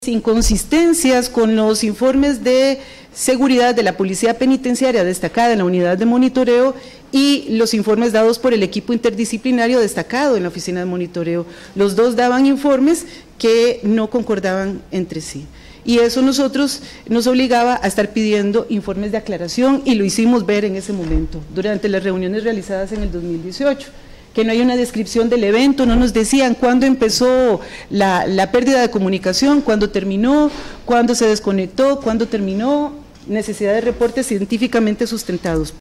Inconsistencias con los informes de seguridad de la Policía Penitenciaria destacada en la unidad de monitoreo y los informes dados por el equipo interdisciplinario destacado en la oficina de monitoreo. Los dos daban informes que no concordaban entre sí. Y eso nos obligaba a estar pidiendo informes de aclaración y lo hicimos ver en ese momento, durante las reuniones realizadas en el 2018. Que no hay una descripción del evento, no nos decían cuándo empezó la pérdida de comunicación, cuándo terminó, cuándo se desconectó, cuándo terminó, necesidad de reportes científicamente sustentados.